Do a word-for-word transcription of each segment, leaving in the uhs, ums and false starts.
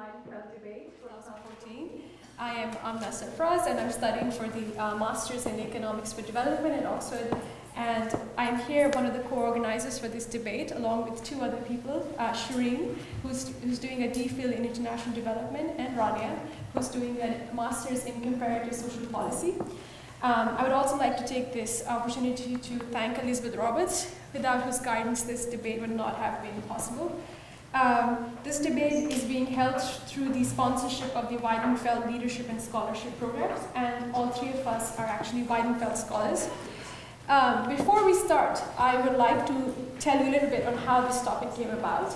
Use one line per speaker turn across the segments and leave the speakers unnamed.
Weidenfeld debate twenty fourteen. I am Amna Sarfraz and I'm studying for the uh, Masters in Economics for Development at Oxford. And I'm here, one of the co-organizers for this debate, along with two other people, uh, Shireen, who's, who's doing a DPhil in International Development, and Rania, who's doing a Master's in Comparative Social Policy. Um, I would also like to take this opportunity to thank Elizabeth Roberts, without whose guidance this debate would not have been possible. Um, this debate is being held through the sponsorship of the Weidenfeld Leadership and Scholarship Programs, and all three of us are actually Weidenfeld scholars. Um, before we start, I would like to tell you a little bit on how this topic came about.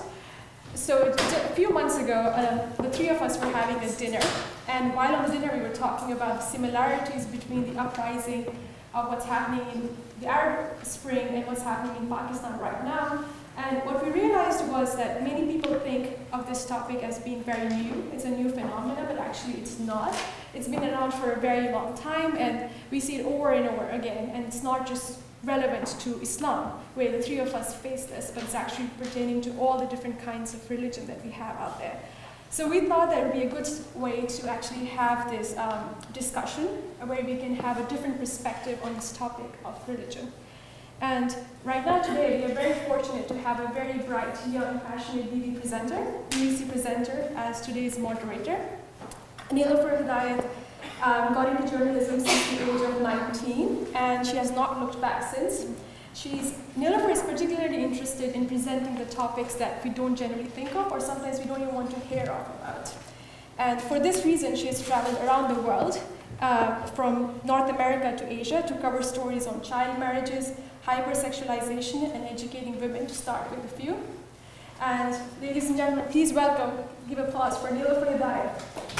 So a few months ago, uh, the three of us were having a dinner, and while on the dinner we were talking about the similarities between the uprising of what's happening in the Arab Spring and what's happening in Pakistan right now. And what we realized was that many people think of this topic as being very new. It's a new phenomenon, but actually it's not. It's been around for a very long time, and we see it over and over again. And it's not just relevant to Islam, where the three of us face this, but it's actually pertaining to all the different kinds of religion that we have out there. So we thought that it would be a good way to actually have this um, discussion, where we can have a different perspective on this topic of religion. And right now, today, we are very fortunate to have a very bright, young, passionate B B presenter, B B C presenter, as today's moderator. Nilofer Hidayat um, got into journalism since the age of nineteen, and she has not looked back since. She's, Nilofer is particularly interested in presenting the topics that we don't generally think of, or sometimes we don't even want to hear of about. And for this reason, she has traveled around the world, uh, from North America to Asia, to cover stories on child marriages, hypersexualization, and educating women, to start with a few. And ladies and gentlemen, please welcome, give applause for Nilofer Hidayat.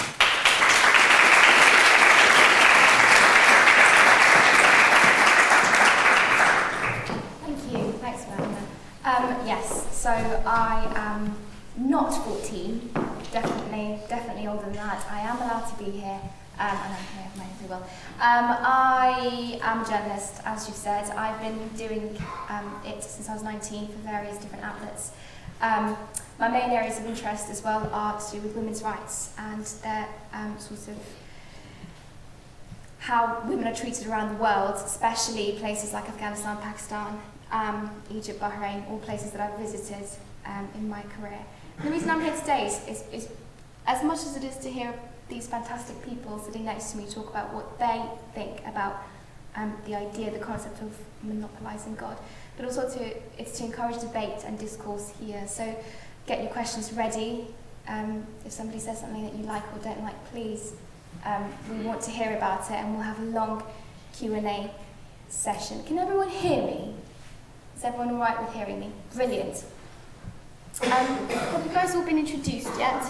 Thank you, thanks, Amanda. Um, yes, so I am not fourteen, definitely, definitely older than that. I am allowed to be here. Um, and I'm here, I may well. Um, I am a journalist, as you said. I've been doing um, it since I was nineteen for various different outlets. Um, my main areas of interest as well are to do with women's rights and their um, sort of how women are treated around the world, especially places like Afghanistan, Pakistan, um, Egypt, Bahrain, all places that I've visited um, in my career. And the reason I'm here today is, is, is as much as it is to hear these fantastic people sitting next to me talk about what they think about um, the idea, the concept of monopolizing God, but also to it's to encourage debate and discourse here. So get your questions ready. Um, if somebody says something that you like or don't like, please, um, we want to hear about it, and we'll have a long Q and A session. Can everyone hear me? Is everyone all right with hearing me? Brilliant. Um, have you guys all been introduced yet?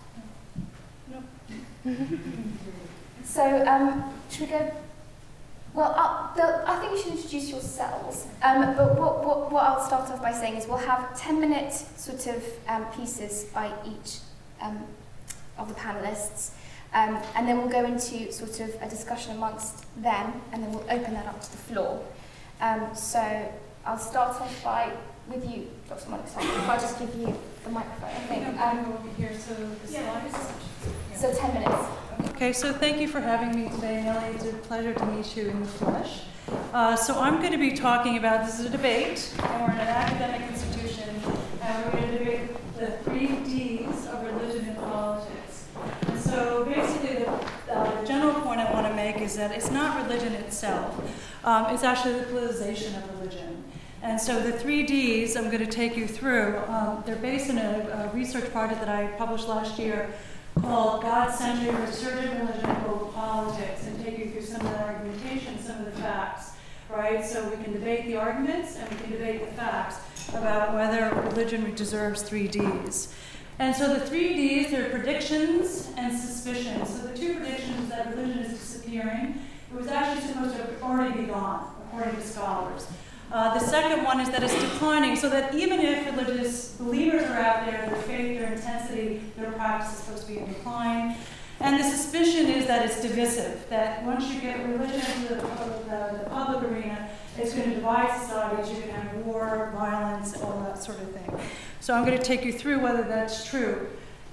So, um, should we go? Well, uh, the, I think you should introduce yourselves. Um, but what, what, what I'll start off by saying is we'll have ten-minute sort of um, pieces by each um, of the panelists, um, and then we'll go into sort of a discussion amongst them, and then we'll open that up to the floor. Um, so, I'll start off by with you, Doctor Monica. If I just give you the microphone, I think.
Um, over here, so the
yeah.
slides.
So ten minutes.
Okay, so thank you for having me today, Nellie. It's a pleasure to meet you in the flesh. Uh, so I'm going to be talking about, this is a debate, and we're in an academic institution, and we're going to debate the three Ds of religion and politics. And so basically the uh, general point I want to make is that it's not religion itself. Um, it's actually the politicization of religion. And so the three Ds I'm going to take you through, um, they're based on a, a research project that I published last year called God-Centered Resurgent Religion and Global Politics, and take you through some of the argumentation, some of the facts, right? So we can debate the arguments and we can debate the facts about whether religion deserves three Ds. And so the three Ds, they're predictions and suspicions. So the two predictions that religion is disappearing, it was actually supposed to have already be gone, according to scholars. Uh, the second one is that it's declining, so that even if religious believers are out there, their faith, their intensity, their practice is supposed to be in decline. And the suspicion is that it's divisive, that once you get religion into the, the, the public arena, it's going to divide societies, you're going to have war, violence, all that sort of thing. So I'm going to take you through whether that's true.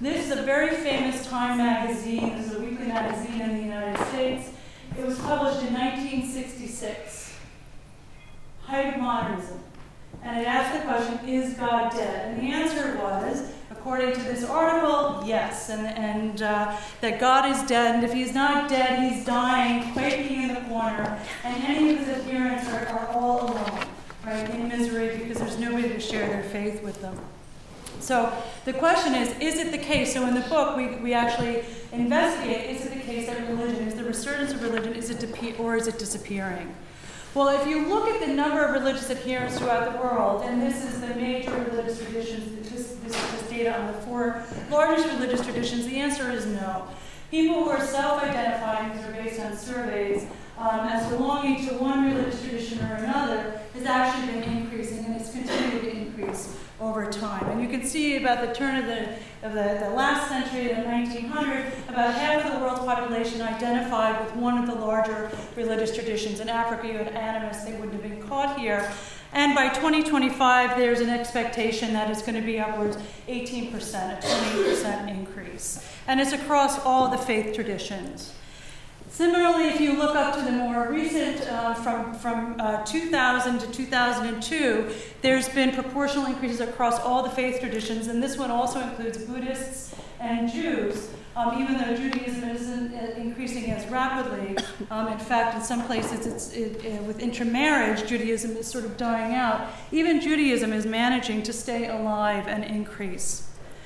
This is a very famous Time magazine. This is a weekly magazine in the United States. It was published in nineteen sixty-six, height of modernism. And it asked the question, is God dead? And the answer was, according to this article, yes, and, and uh, that God is dead, and if he's not dead, he's dying, quaking in the corner, and any of his adherents are, are all alone, right, in misery, because there's nobody to share their faith with them. So the question is, is it the case? So in the book, we, we actually investigate, is it the case that religion, is the resurgence of religion, is it de- or is it disappearing? Well, if you look at the number of religious adherents throughout the world, and this is the major religious traditions, this, this is just data on the four largest religious traditions, the answer is no. People who are self-identifying, these are based on surveys, um, as belonging to one religious tradition or another, has actually been increasing, and it's continued to increase over time. And you can see about the turn of the, of the, the last century, the nineteen hundred, about half of the world's population identified with one of the larger religious traditions. In Africa, you had animists, they wouldn't have been caught here. And by twenty twenty-five, there's an expectation that it's going to be upwards eighteen percent, a twenty percent increase. And it's across all the faith traditions. Similarly, if you look up to the more recent, uh, from, from uh, two thousand to two thousand two, there's been proportional increases across all the faith traditions, and this one also includes Buddhists and Jews, um, even though Judaism isn't increasing as rapidly. Um, in fact, in some places, it's, it, it, with intermarriage, Judaism is sort of dying out. Even Judaism is managing to stay alive and increase.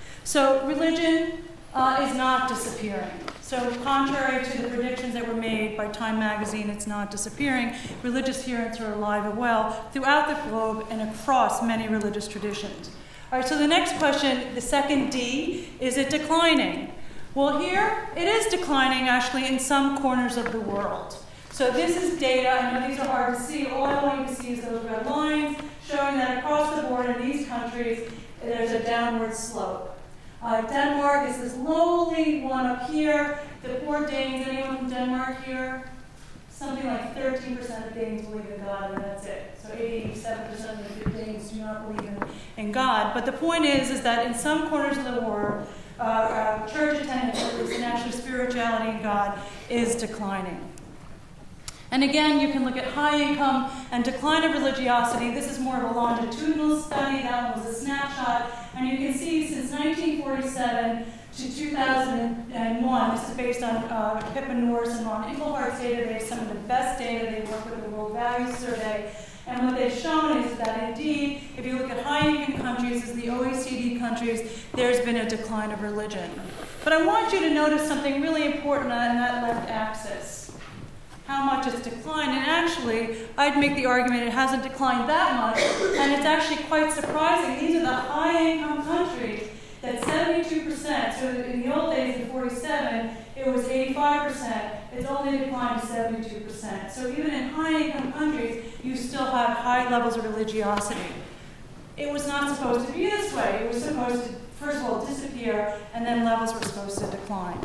So religion uh, is not disappearing. So contrary to the predictions that were made by Time magazine, it's not disappearing. Religious adherents are alive and well throughout the globe and across many religious traditions. All right, so the next question, the second D, is it declining? Well, here it is declining actually in some corners of the world. So this is data. I know these are hard to see. All I want you to see is those red lines showing that across the board in these countries, there's a downward slope. Uh, Denmark is this lowly one up here. The poor Danes, anyone from Denmark here? Something like thirteen percent of Danes believe in God, and that's it. So eighty-seven percent of the Danes do not believe in, in God. But the point is, is that in some corners of the world, uh, uh, church attendance, and actually spirituality in God, is declining. And again, you can look at high income and decline of religiosity. This is more of a longitudinal study. That one was a snapshot. And you can see since nineteen forty-seven to two thousand one, this is based on uh, Pippa Norris and Ron Inglehart's data. They have some of the best data. They work with the World Values Survey. And what they've shown is that indeed, if you look at high-income countries, as the O E C D countries, there's been a decline of religion. But I want you to notice something really important on that left axis. How much it's declined, and actually, I'd make the argument it hasn't declined that much, and it's actually quite surprising. These are the high-income countries that seventy-two percent, so in the old days in forty-seven, it was eighty-five percent, it's only declined to seventy-two percent. So even in high-income countries, you still have high levels of religiosity. It was not supposed to be this way. It was supposed to, first of all, disappear, and then levels were supposed to decline.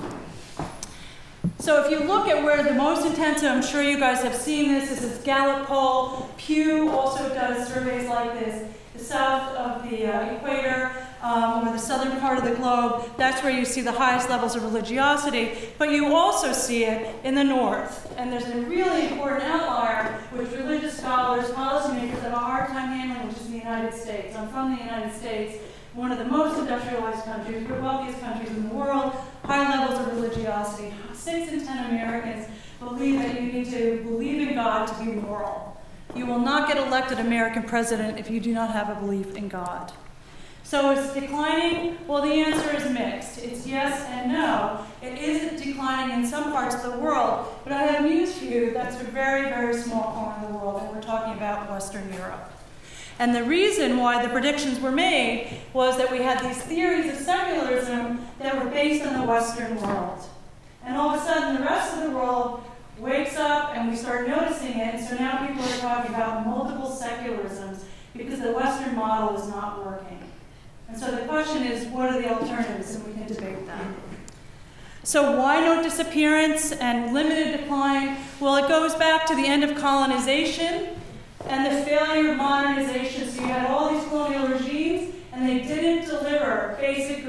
So if you look at where the most intensive, I'm sure you guys have seen this, this is Gallup poll. Pew also does surveys like this. The south of the uh, equator, um, or the southern part of the globe, that's where you see the highest levels of religiosity. But you also see it in the north. And there's a really important outlier, which religious scholars, policymakers have a hard time handling, which is the United States. I'm from the United States, one of the most industrialized countries, the wealthiest countries in the world, high levels of religiosity. Six in ten Americans believe that you need to believe in God to be moral. You will not get elected American president if you do not have a belief in God. So it's declining? Well, the answer is mixed. It's yes and no. It is declining in some parts of the world, but I have news for you. That's a very, very small corner of the world, and we're talking about Western Europe. And the reason why the predictions were made was that we had these theories of secularism that were based on the Western world. And all of a sudden, the rest of the world wakes up and we start noticing it, and so now people are talking about multiple secularisms because the Western model is not working. And so the question is, what are the alternatives? And we can debate them. So why no disappearance and limited decline? Well, it goes back to the end of colonization and the failure of modernization. So you had all these colonial regimes, and they didn't deliver basic goods and services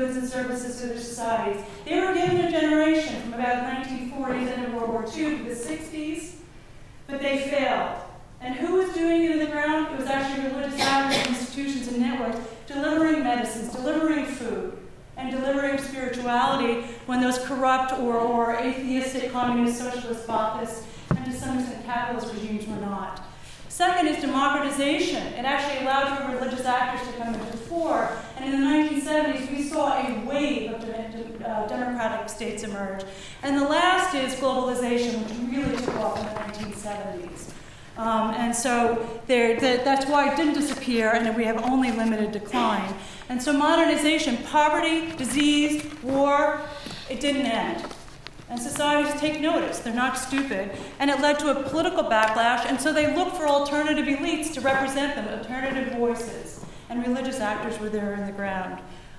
services to their societies. They were given a generation from about the nineteen forties into World War Two to the sixties, but they failed. And who was doing it in the ground? It was actually religious actors, institutions, and networks delivering medicines, delivering food, and delivering spirituality when those corrupt or, or atheistic, communist, socialist, Ba'athists, and to some extent capitalist regimes were not. Second is democratization. It actually allowed for religious actors to come into the fore. And in the nineteen seventies, we saw a wave of de- de- uh, democratic states emerge. And the last is globalization, which really took off in the nineteen seventies. Um, and so there, the, that's why it didn't disappear, and we have only limited decline. And so modernization, poverty, disease, war, it didn't end. And societies take notice. They're not stupid. And it led to a political backlash, and so they looked for alternative elites to represent them, alternative voices. And religious actors were there in the ground.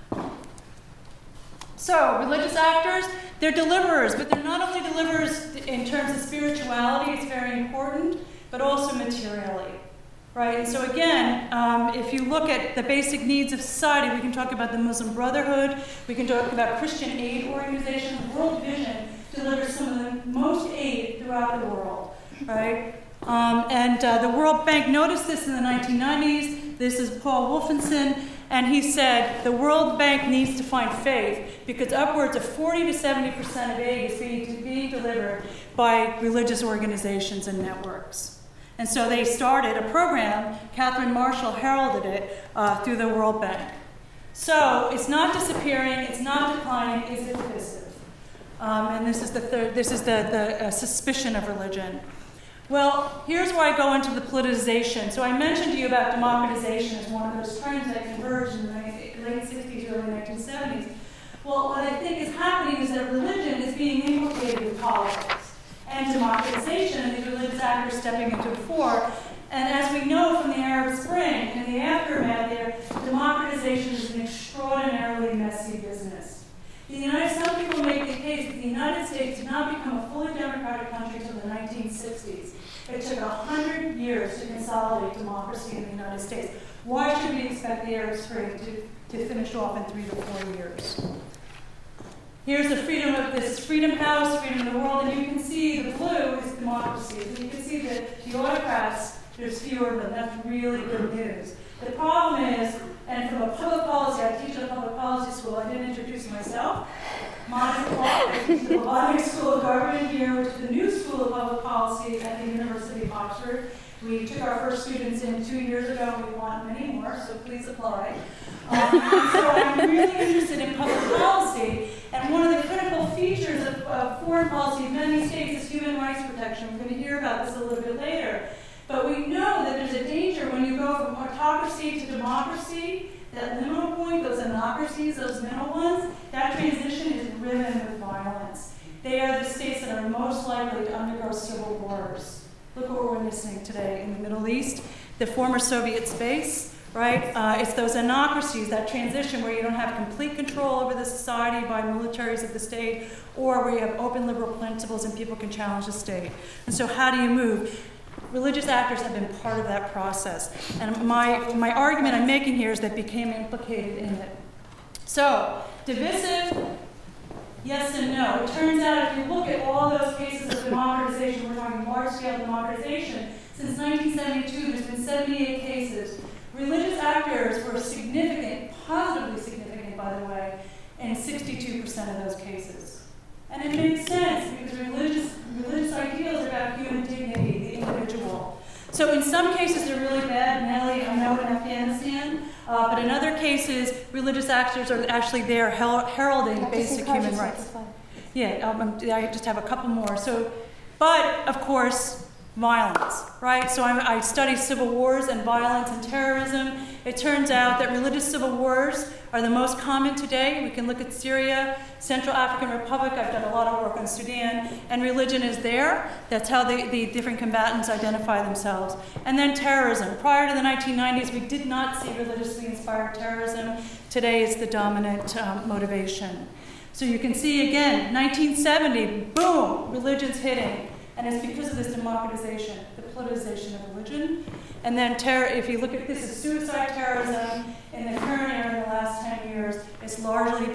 So, religious actors, they're deliverers, but they're not only deliverers in terms of spirituality, it's very important, but also materially. Right? And so again, um, if you look at the basic needs of society, we can talk about the Muslim Brotherhood, we can talk about Christian aid organizations. World Vision delivers some of the most aid throughout the world, right? Um, and uh, the World Bank noticed this in the nineteen nineties. This is Paul Wolfenson, and he said the World Bank needs to find faith because upwards of forty to seventy percent of aid is being, being delivered by religious organizations and networks. And so they started a program, Catherine Marshall heralded it uh, through the World Bank. So it's not disappearing, it's not declining, is it divisive? Um, and this is the third, this is the, the uh, suspicion of religion. Well, here's where I go into the politicization. So I mentioned to you about democratization as one of those trends that converged in the late sixties, early nineteen seventies. Well, what I think is happening is that religion is being implicated with politics and democratization, and these religious actors stepping into the fore. And as we know from the Arab Spring and the aftermath there, democratization is an extraordinarily messy business. The United, some people make the case that the United States did not become a fully democratic country until the nineteen sixties. It took one hundred years to consolidate democracy in the United States. Why should we expect the Arab Spring to, to finish off in three to four years? Here's the freedom of this Freedom House, Freedom of the World, and you can see the blue is democracy. So you can see that the autocrats, there's fewer of them. That's really good news. The problem is, and from a public policy, I teach at a public policy school. I didn't introduce myself. Monica Clark, I teach the Botanic School of Government here, which is the new school of public policy at the University of Oxford. We took our first students in two years ago, and we want many more, so please apply. Um, and so I'm really interested in public policy, and one of the critical features of uh, foreign policy in many states is human rights protection. We're going to hear about this a little bit later. But we know that there's a danger when you go from autocracy to democracy, that liminal point, those anocracies, those middle ones, that transition is riven with violence. They are the states that are most likely to undergo civil wars. Look what we're witnessing today in the Middle East, the former Soviet space, right? Uh, it's those anocracies, that transition where you don't have complete control over the society by militaries of the state, or where you have open liberal principles and people can challenge the state. And so how do you move? Religious actors have been part of that process. And my, my argument I'm making here is that became implicated in it. So, divisive, yes and no. It turns out if you look at all those cases of democratization, we're talking large-scale democratization, since nineteen seventy-two there's been seventy-eight cases. Religious actors were significant, positively significant by the way, in sixty-two percent of those cases. And it makes sense because religious, religious ideals are about human dignity, the individual. So in some cases they're really bad, Nellie, I know in Afghanistan, uh, but in other cases religious actors are actually there her- heralding basic human rights. Yeah, um, I just have a couple more. So, but of course, violence, right? So I'm, I study civil wars and violence and terrorism. It turns out that religious civil wars are the most common today. We can look at Syria, Central African Republic. I've done a lot of work on Sudan, and religion is there. That's how the, the different combatants identify themselves. And then terrorism. Prior to the nineteen nineties, we did not see religiously inspired terrorism. Today it's the dominant um, motivation. So you can see again, nineteen seventy, boom, religion's hitting. And it's because of this democratization, the politicization of religion. And then terror, if you look at this as suicide terrorism, in the current era, in the last ten years, it's largely been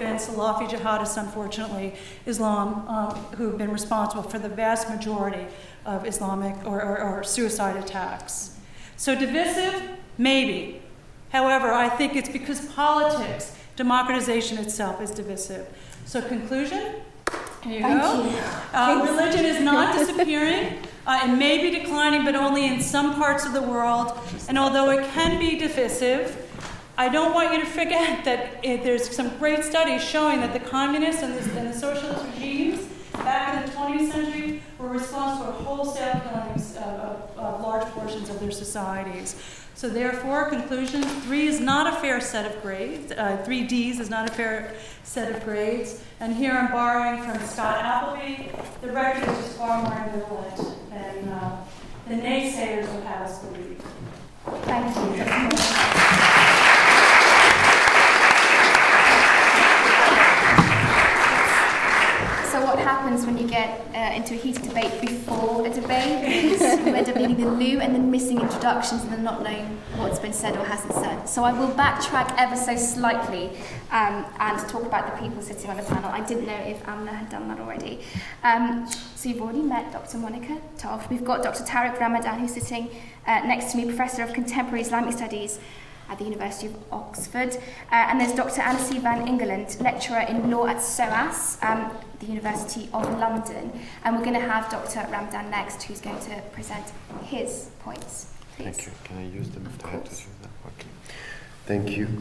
and Salafi jihadists, unfortunately, Islam, um, who've been responsible for the vast majority of Islamic or, or, or suicide attacks. So divisive, maybe. However, I think it's because politics, democratization itself is divisive. So conclusion, here you
Thank
go.
you.
Uh, religion is not disappearing. Uh, it may be declining, but only in some parts of the world. And although it can be divisive, I don't want you to forget that it, there's some great studies showing that the communist and the, and the socialist regimes back in the twentieth century were responsible for wholesale killings of, of, of large portions of their societies. So therefore, conclusion, three is not a fair set of grades. Uh, three Ds is not a fair set of grades. And here I'm borrowing from Scott Appleby. The record is just far more ambivalent than uh, the naysayers would have us believe.
Thank you. So what happens when you get uh, into a heated debate before a debate is you end up needing the loo and then missing introductions and then not knowing what's been said or hasn't said. So I will backtrack ever so slightly um, and talk about the people sitting on the panel. I didn't know if Amna had done that already. Um, so you've already met Doctor Monica Toff. We've got Doctor Tariq Ramadan, who's sitting uh, next to me, Professor of Contemporary Islamic Studies at the University of Oxford. Uh, and there's Doctor Annecy van Ingeland, lecturer in law at SOAS, um, the University of London. And we're going to have Doctor Ramadan next, who's going to present his points. Please.
Thank you. Can I use them? Do I have to use them? Okay. Thank you.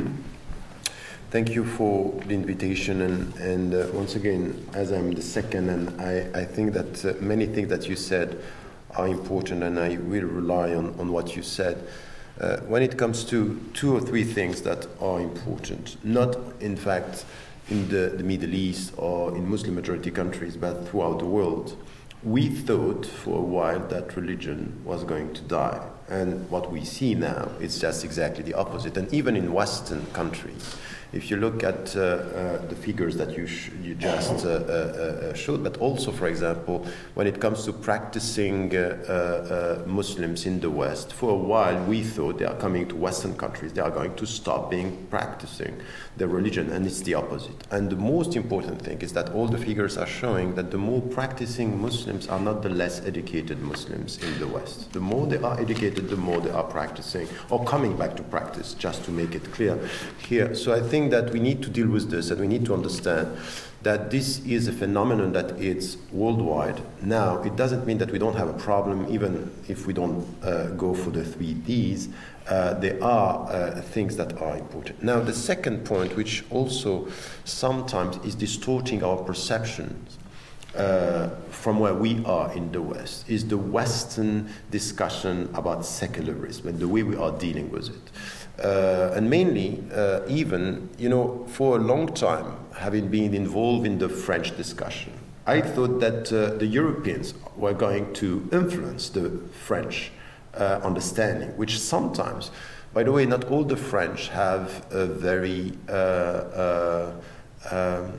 Thank you for the invitation. And, and uh, once again, as I'm the second, and I, I think that uh, many things that you said are important, and I will rely on, on what you said. Uh, when it comes to two or three things that are important, not in fact in the, the Middle East or in Muslim majority countries, but throughout the world, we thought for a while that religion was going to die. And what we see now is just exactly the opposite. And even in Western countries, if you look at uh, uh, the figures that you, sh- you just uh, uh, uh, showed, but also, for example, when it comes to practicing uh, uh, uh, Muslims in the West, for a while we thought they are coming to Western countries, they are going to stop being practicing their religion, and it's the opposite. And the most important thing is that all the figures are showing that the more practicing Muslims are not the less educated Muslims in the West. The more they are educated, the more they are practicing, or coming back to practice, just to make it clear here. So I think that we need to deal with this, and we need to understand that this is a phenomenon that is worldwide. Now, it doesn't mean that we don't have a problem, even if we don't uh, go for the three Ds. Uh, there are uh, things that are important. Now, the second point, which also sometimes is distorting our perceptions uh, from where we are in the West, is the Western discussion about secularism and the way we are dealing with it. Uh, and mainly, uh, even, you know, for a long time, having been involved in the French discussion, I thought that uh, the Europeans were going to influence the French uh, understanding, which sometimes, by the way, not all the French have a very uh, uh, um,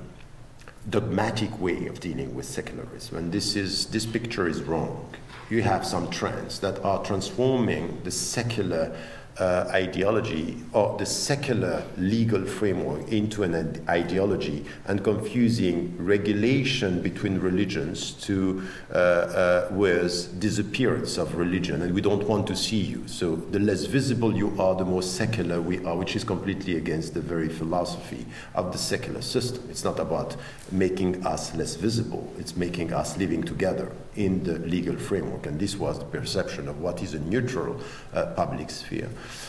dogmatic way of dealing with secularism, and this is this picture is wrong. You have some trends that are transforming the secular Uh, ideology or the secular legal framework into an ideology and confusing regulation between religions to uh, uh, with disappearance of religion, and we don't want to see you. So the less visible you are, the more secular we are, which is completely against the very philosophy of the secular system. It's not about making us less visible, it's making us living together in the legal framework, and this was the perception of what is a neutral uh, public sphere.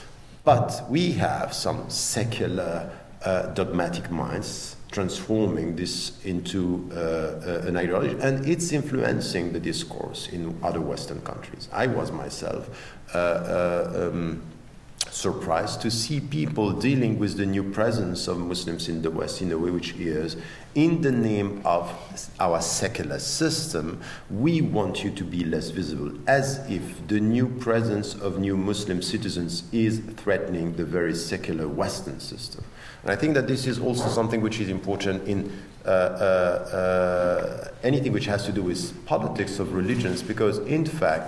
But we have some secular uh, dogmatic minds transforming this into uh, uh, an ideology, and it's influencing the discourse in other Western countries. I was myself uh, uh, um, surprised to see people dealing with the new presence of Muslims in the West in a way which is, in the name of our secular system, we want you to be less visible, as if the new presence of new Muslim citizens is threatening the very secular Western system. And I think that this is also something which is important in uh, uh, uh, anything which has to do with politics of religions, because in fact,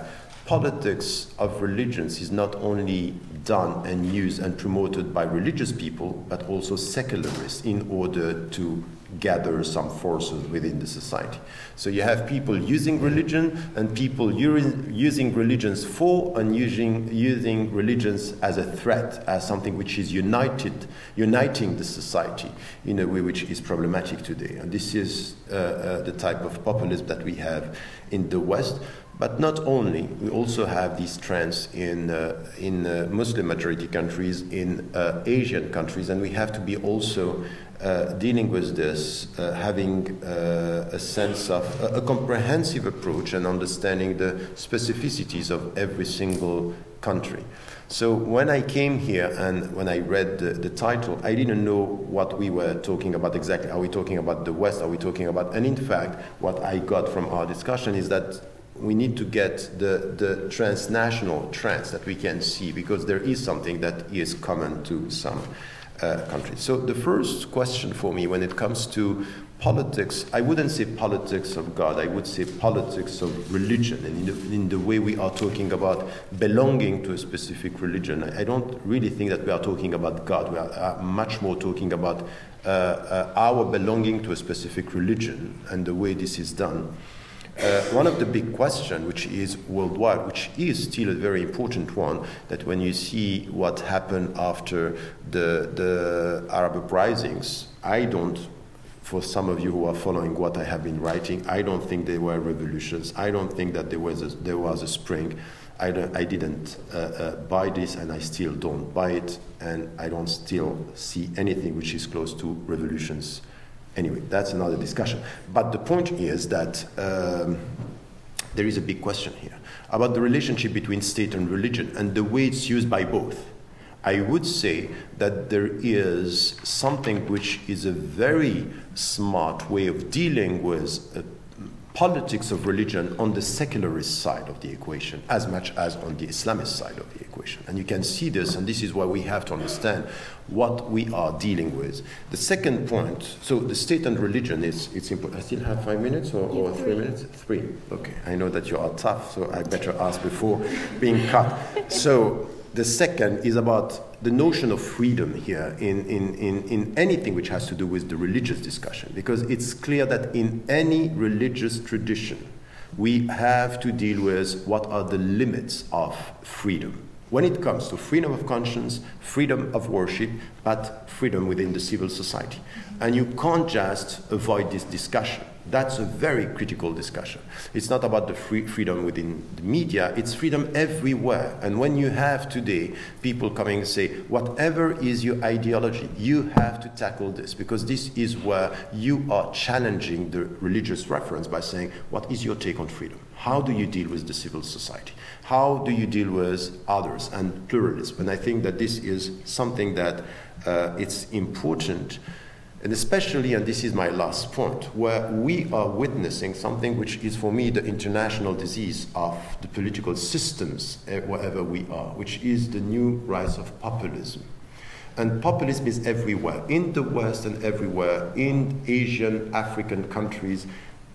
politics of religions is not only done and used and promoted by religious people, but also secularists in order to gather some forces within the society. So you have people using religion and people using religions for and using, using religions as a threat, as something which is united, uniting the society in a way which is problematic today. And this is uh, uh, the type of populism that we have in the West. But not only, we also have these trends in, uh, in uh, Muslim majority countries, in uh, Asian countries, and we have to be also uh, dealing with this, uh, having uh, a sense of a, a comprehensive approach and understanding the specificities of every single country. So when I came here and when I read the, the title, I didn't know what we were talking about exactly. Are we talking about the West? Are we talking about... And in fact, what I got from our discussion is that we need to get the, the transnational trends that we can see, because there is something that is common to some uh, countries. So the first question for me when it comes to politics, I wouldn't say politics of God, I would say politics of religion, and in the, in the way we are talking about belonging to a specific religion. I don't really think that we are talking about God, we are uh, much more talking about uh, uh, our belonging to a specific religion and the way this is done. Uh, one of the big questions, which is worldwide, which is still a very important one, that when you see what happened after the, the Arab uprisings, I don't, for some of you who are following what I have been writing, I don't think there were revolutions. I don't think that there was a, there was a spring. I, don't, I didn't uh, uh, buy this, and I still don't buy it, and I don't still see anything which is close to revolutions. Anyway, that's another discussion. But the point is that um, there is a big question here about the relationship between state and religion and the way it's used by both. I would say that there is something which is a very smart way of dealing with uh, politics of religion on the secularist side of the equation as much as on the Islamist side of the equation. And you can see this, and this is why we have to understand what we are dealing with. The second point, so the state and religion is, it's important. I still have five minutes or, or three minutes? Three. Okay, I know that you are tough, so I better ask before being cut. So the second is about the notion of freedom here in, in, in, in anything which has to do with the religious discussion, because it's clear that in any religious tradition, we have to deal with what are the limits of freedom. When it comes to freedom of conscience, freedom of worship, but freedom within the civil society. And you can't just avoid this discussion. That's a very critical discussion. It's not about the free freedom within the media, it's freedom everywhere. And when you have today people coming and say, whatever is your ideology, you have to tackle this, because this is where you are challenging the religious reference by saying, what is your take on freedom? How do you deal with the civil society? How do you deal with others and pluralism? And I think that this is something that uh, it's important. And especially, and this is my last point, where we are witnessing something which is for me the international disease of the political systems wherever we are, which is the new rise of populism. And populism is everywhere, in the West and everywhere, in Asian, African countries.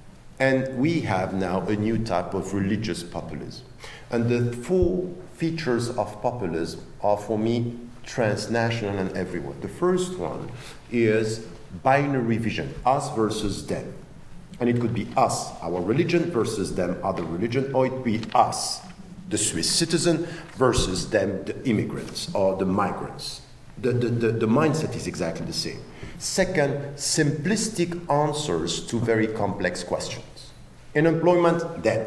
And we have now a new type of religious populism. And the four features of populism are for me transnational and everywhere. The first one is binary vision, us versus them. And it could be us, our religion, versus them, other religion, or it could be us, the Swiss citizen, versus them, the immigrants or the migrants. The, the, the, the mindset is exactly the same. Second, simplistic answers to very complex questions. In employment, them.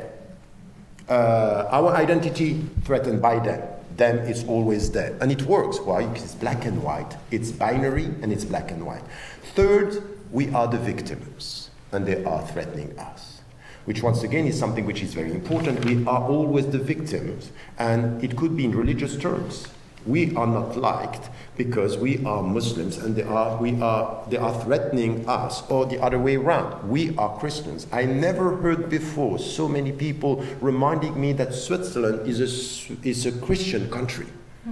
Uh, our identity threatened by them. Them is always them. And it works. Why? Because it's black and white. It's binary and it's black and white. Third, we are the victims and they are threatening us. Which once again is something which is very important. We are always the victims, and it could be in religious terms. We are not liked because we are Muslims and they are, we are, they are threatening us, or the other way around. We are Christians. I never heard before so many people reminding me that Switzerland is a, is a Christian country.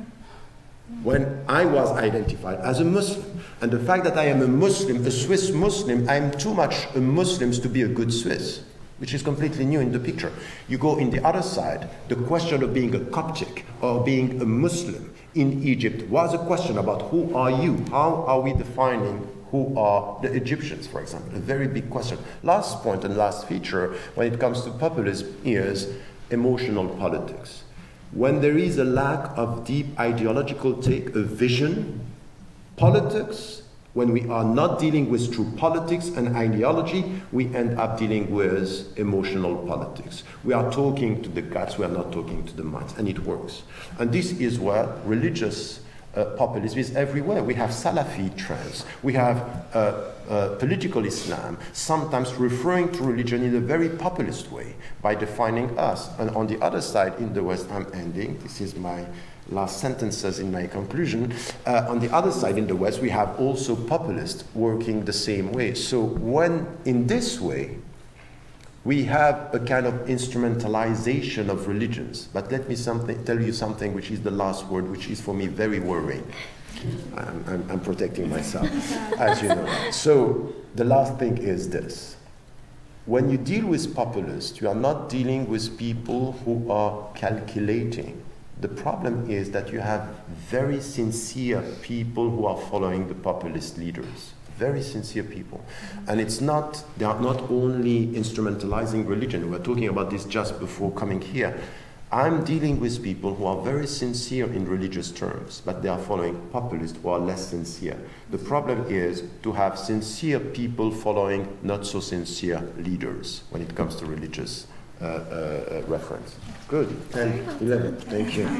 When I was identified as a Muslim, and the fact that I am a Muslim, a Swiss Muslim, I am too much a Muslim to be a good Swiss. which is completely new in the picture. You go in the other side, the question of being a Coptic or being a Muslim in Egypt was a question about who are you? How are we defining who are the Egyptians, for example? A very big question. Last point and last feature when it comes to populism is emotional politics. When there is a lack of deep ideological take, a vision, politics, when we are not dealing with true politics and ideology, we end up dealing with emotional politics. We are talking to the guts, we are not talking to the minds, and it works. And this is where religious uh, populism is everywhere. We have Salafi trends, we have uh, uh, political Islam, sometimes referring to religion in a very populist way by defining us. And on the other side, in the West, I'm ending, this is my last sentences in my conclusion. Uh, on the other side, in the West, we have also populists working the same way. So when, in this way, we have a kind of instrumentalization of religions. But let me something, tell you something which is the last word, which is for me very worrying. I'm, I'm, I'm protecting myself, as you know. So the last thing is this. When you deal with populists, you are not dealing with people who are calculating. The problem is that you have very sincere people who are following the populist leaders. Very sincere people. And it's not, they are not only instrumentalizing religion. We were talking about this just before coming here. I'm dealing with people who are very sincere in religious terms, but they are following populists who are less sincere. The problem is to have sincere people following not so sincere leaders when it comes to religious uh, uh, reference. Good. ten, eleven. Thank you.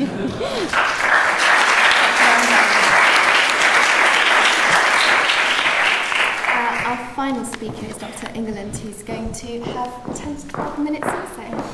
Uh, our final speaker is Doctor England, who's going to have ten to twelve minutes or so.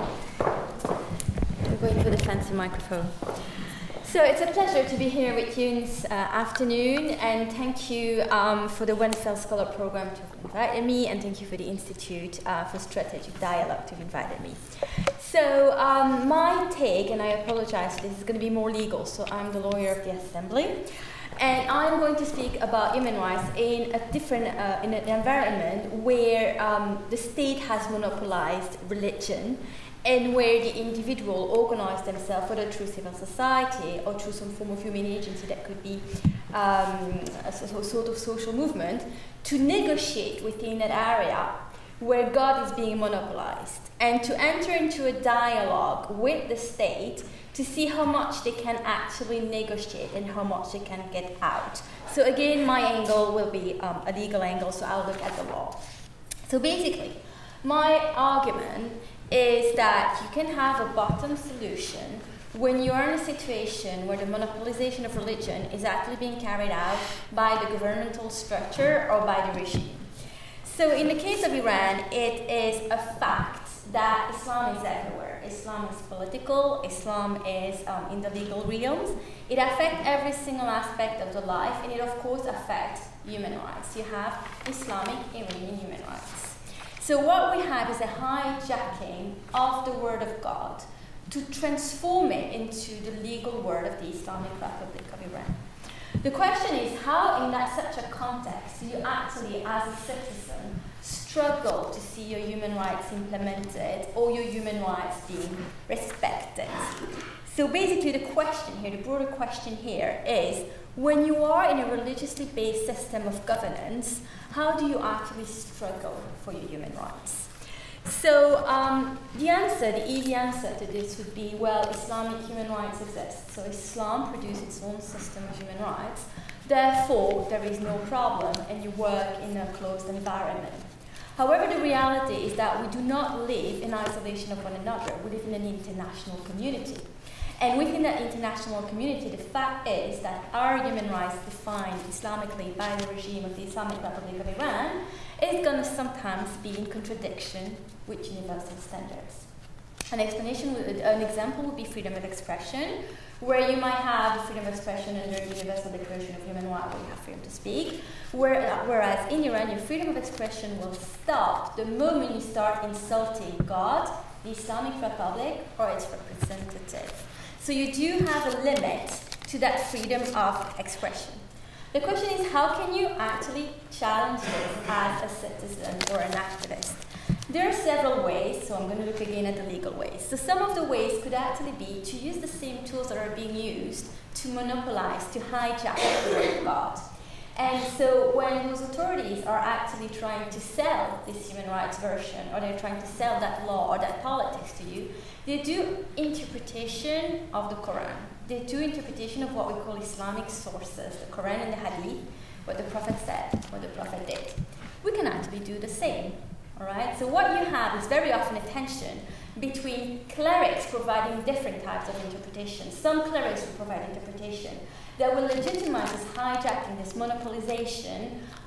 I'm going for the fancy microphone. So it's a pleasure to be here with you this uh, afternoon, and thank you um, for the Wenfeld Scholar Program to have invited me, and thank you for the Institute uh, for Strategic Dialogue to have invited me. So um, my take, and I apologize, this is going to be more legal, so I'm the lawyer of the Assembly, and I'm going to speak about human rights in a different, uh, in an environment where um, the state has monopolized religion, and where the individual organize themselves, whether through civil society or through some form of human agency that could be um, a sort of social movement, to negotiate within that area where God is being monopolized, and to enter into a dialogue with the state to see how much they can actually negotiate and how much they can get out. So again, my angle will be um, a legal angle, so I'll look at the law. So basically, my argument is that you can have a bottom solution when you're in a situation where the monopolization of religion is actually being carried out by the governmental structure or by the regime. So in the case of Iran, it is a fact that Islam is everywhere. Islam is political, Islam is um, in the legal realms. It affects every single aspect of the life, and it of course affects human rights. You have Islamic Iranian human rights. So what we have is a hijacking of the word of God to transform it into the legal word of the Islamic Republic of Iran. The question is, how in that such a context do you actually, as a citizen, struggle to see your human rights implemented or your human rights being respected? So basically the question here, the broader question here is, when you are in a religiously based system of governance, how do you actually struggle for your human rights? So um, the answer, the easy answer to this would be, well, Islamic human rights exist. So Islam produces its own system of human rights. Therefore, there is no problem, and you work in a closed environment. However, the reality is that we do not live in isolation of one another. We live in an international community. And within that international community, the fact is that our human rights defined Islamically by the regime of the Islamic Republic of Iran is going to sometimes be in contradiction with universal standards. An explanation, would, an example would be freedom of expression, where you might have freedom of expression under the Universal Declaration of Human Rights, where you have freedom to speak, where, whereas in Iran, your freedom of expression will stop the moment you start insulting God, the Islamic Republic, or its representative. So you do have a limit to that freedom of expression. The question is, how can you actually challenge this as a citizen or an activist? There are several ways, so I'm going to look again at the legal ways. So some of the ways could actually be to use the same tools that are being used to monopolize, to hijack the word of God. And so when those authorities are actually trying to sell this human rights version, or they're trying to sell that law or that politics to you, they do interpretation of the Quran. They do interpretation of what we call Islamic sources, the Quran and the Hadith, what the Prophet said, what the Prophet did. We can actually do the same. All right? So what you have is very often a tension between clerics providing different types of interpretation. Some clerics will provide interpretation that will legitimize this hijacking, this monopolization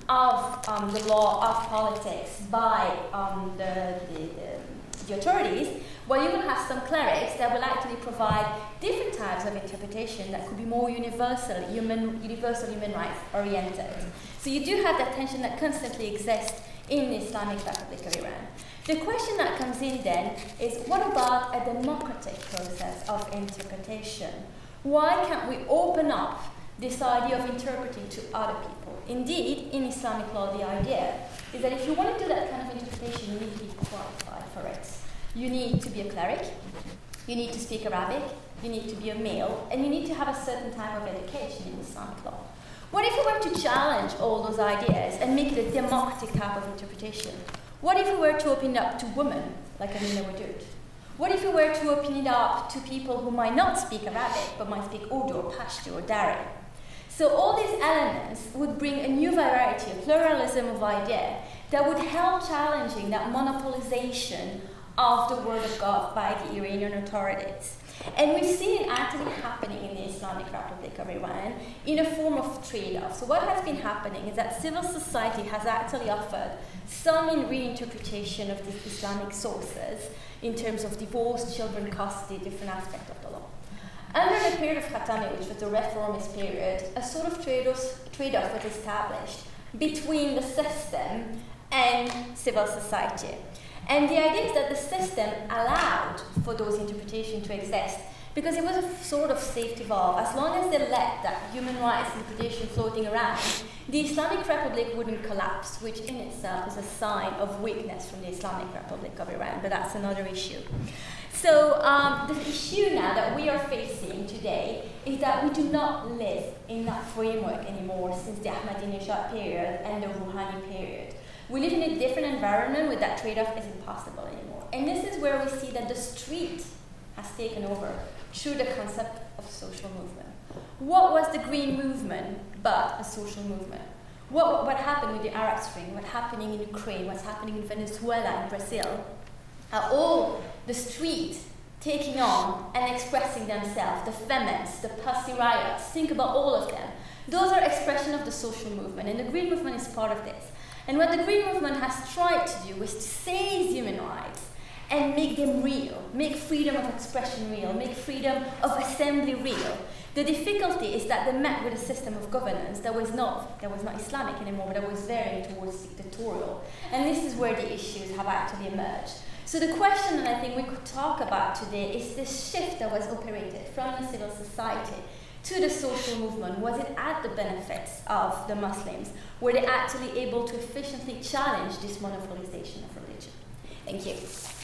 of um, the law, of politics by um, the, the, the, the authorities, while you will have some clerics that will actually provide different types of interpretation that could be more universal, human, universal human rights oriented. So you do have that tension that constantly exists in the Islamic Republic of Iran. The question that comes in then is, what about a democratic process of interpretation? Why can't we open up this idea of interpreting to other people? Indeed, in Islamic law, the idea is that if you want to do that kind of interpretation, you need to be qualified for it. You need to be a cleric, you need to speak Arabic, you need to be a male, and you need to have a certain type of education in Islamic law. What if we were to challenge all those ideas and make it a democratic type of interpretation? What if we were to open it up to women, like Amina Wadud? What if we were to open it up to people who might not speak Arabic, but might speak Urdu or Pashto or Dari? So all these elements would bring a new variety, a pluralism of idea that would help challenging that monopolization of the word of God by the Iranian authorities. And we've seen it actually happening in the Islamic Republic of Iran in a form of trade-off. So what has been happening is that civil society has actually offered some in reinterpretation of these Islamic sources in terms of divorce, children custody, different aspects of the law. Under the period of Khatami, which was the reformist period, a sort of trade-off, trade-off was established between the system and civil society. And the idea is that the system allowed for those interpretations to exist because it was a sort of safety valve. As long as they let that human rights interpretation floating around, the Islamic Republic wouldn't collapse, which in itself is a sign of weakness from the Islamic Republic of Iran, but that's another issue. So um, the issue now that we are facing today is that we do not live in that framework anymore since the Ahmadinejad period and the Rouhani period. We live in a different environment where that trade-off is impossible anymore. And this is where we see that the street has taken over through the concept of social movement. What was the Green Movement but a social movement? What, what happened with the Arab Spring? What's happening in Ukraine? What's happening in Venezuela and Brazil? Are all the street taking on and expressing themselves, the feminists, the Pussy Riots, think about all of them. Those are expression of the social movement, and the Green Movement is part of this. And what the Green Movement has tried to do is to seize human rights and make them real, make freedom of expression real, make freedom of assembly real. The difficulty is that they met with a system of governance that was not, that was not Islamic anymore, but that was veering towards dictatorial. And this is where the issues have actually emerged. So the question that I think we could talk about today is this shift that was operated from the civil society to the social movement. Was it at the benefits of the Muslims? Were they actually able to efficiently challenge this monopolization of religion? Thank you.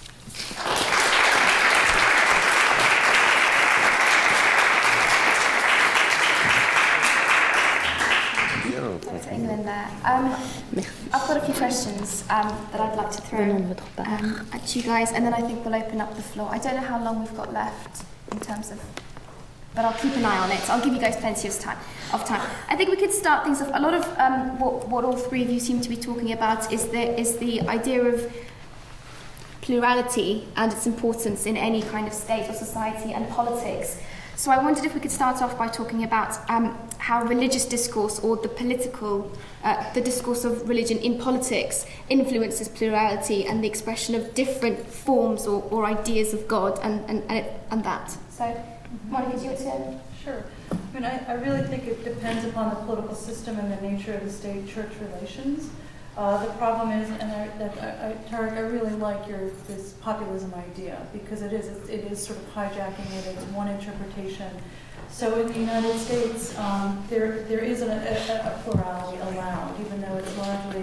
Dr England there. Um, I've got a few questions um, that I'd like to throw um, at you guys, and then I think we'll open up the floor. I don't know how long we've got left in terms of, but I'll keep an eye on it. So I'll give you guys plenty of time. Of time. I think we could start things off. A lot of um, what, what all three of you seem to be talking about is the, is the idea of plurality and its importance in any kind of state or society and politics. So I wondered if we could start off by talking about um, how religious discourse or the political, uh, the discourse of religion in politics influences plurality and the expression of different forms or, or ideas of God and, and, and, it, and that. So, Monica, do you want to?
Sure. I mean, I, I really think it depends upon the political system and the nature of the state-church relations. Uh, the problem is, and I, that I, I, Tarek, I really like your this populism idea because it is it is sort of hijacking it. It's one interpretation. So in the United States, um, there there is a, a, a plurality allowed, even though it's largely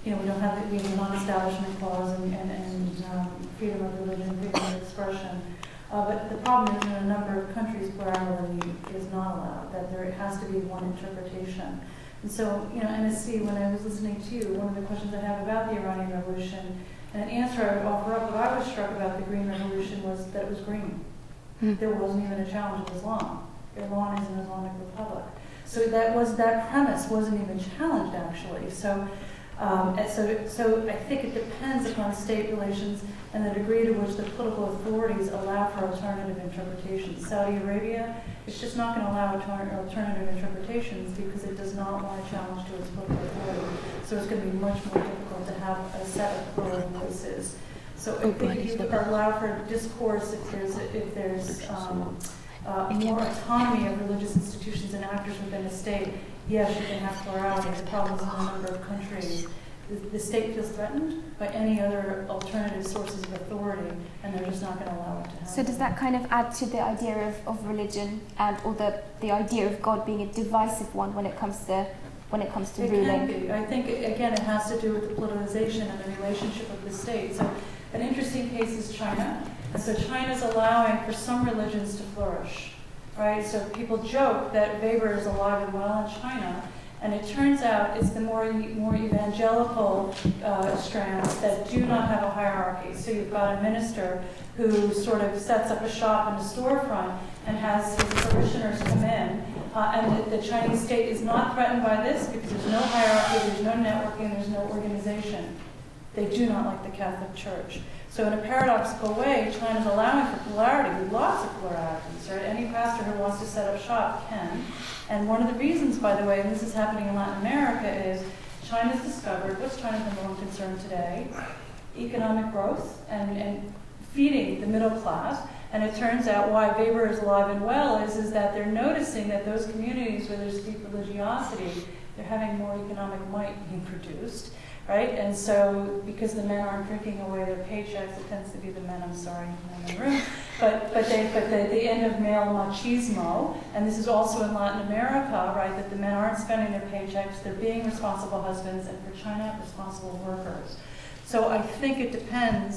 you know, we don't have the, we have the non-establishment clause and, and, and um, freedom of religion, freedom of expression. Uh, but the problem is in a number of countries, plurality is not allowed, that there has to be one interpretation. And so, you know, N S C, when I was listening to you, one of the questions I have about the Iranian Revolution, and an answer I would offer up, what I was struck about the Green Revolution was that it was green. Mm. There wasn't even a challenge of Islam. Iran is an Islamic republic. So that was that premise wasn't even challenged, actually. So, um, and so, so I think it depends upon state relations and the degree to which the political authorities allow for alternative interpretations. Saudi Arabia is just not going to allow alternative interpretations because it does not want to challenge to its political authority. So it's going to be much more difficult to have a set of plural voices. So I think if you allow for discourse, if there's if there's um, uh, more autonomy of religious institutions and actors within a state, yes, you can have plurality. The problem is in a number of countries. The, the state feels threatened by any other alternative sources of authority, and they're just not going to allow it to happen.
So does that kind of add to the idea of, of religion and or the, the idea of God being a divisive one when it comes to when it comes to
it
ruling?
Can be. I think again it has to do with the politicization and the relationship of the state. So an interesting case is China. And so China's allowing for some religions to flourish, right? So people joke that Weber is alive and well in China. And it turns out it's the more more evangelical uh, strands that do not have a hierarchy. So you've got a minister who sort of sets up a shop in a storefront and has his parishioners come in. Uh, and the, the Chinese state is not threatened by this because there's no hierarchy, there's no networking, there's no organization. They do not like the Catholic Church. So in a paradoxical way, China's allowing for plurality, lots of pluralities, right? Any pastor who wants to set up shop can. And one of the reasons, by the way, and this is happening in Latin America, is China's discovered, what's China's number one concern today? Economic growth and, and feeding the middle class. And it turns out why Weber is alive and well is, is that they're noticing that those communities where there's deep religiosity, they're having more economic might being produced. Right? And so, because the men aren't drinking away their paychecks, it tends to be the men, I'm sorry, men in the room, but, but, they, but the, the end of male machismo, and this is also in Latin America, right, that the men aren't spending their paychecks, they're being responsible husbands, and for China, responsible workers. So I think it depends